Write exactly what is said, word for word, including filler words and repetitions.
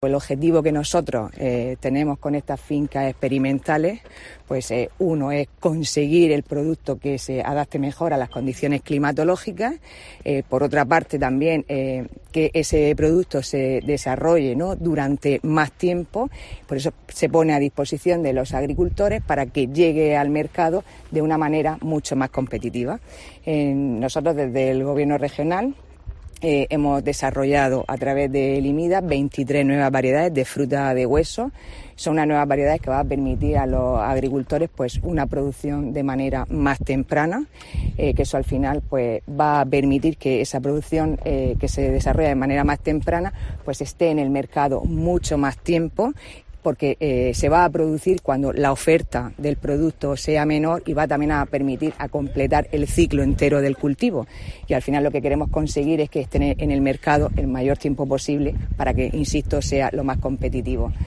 El objetivo que nosotros eh, tenemos con estas fincas experimentales, pues eh, uno es conseguir el producto que se adapte mejor a las condiciones climatológicas, eh, por otra parte también eh, que ese producto se desarrolle, ¿no?, durante más tiempo, por eso se pone a disposición de los agricultores para que llegue al mercado de una manera mucho más competitiva. Eh, nosotros desde el Gobierno regional Eh, hemos desarrollado a través del IMIDA veintitrés nuevas variedades de fruta de hueso. Son unas nuevas variedades que van a permitir a los agricultores pues una producción de manera más temprana, eh, que eso al final pues va a permitir que esa producción eh, que se desarrolla de manera más temprana pues esté en el mercado mucho más tiempo, porque eh, se va a producir cuando la oferta del producto sea menor y va también a permitir a completar el ciclo entero del cultivo. Y al final lo que queremos conseguir es que esté en el mercado el mayor tiempo posible para que, insisto, sea lo más competitivo.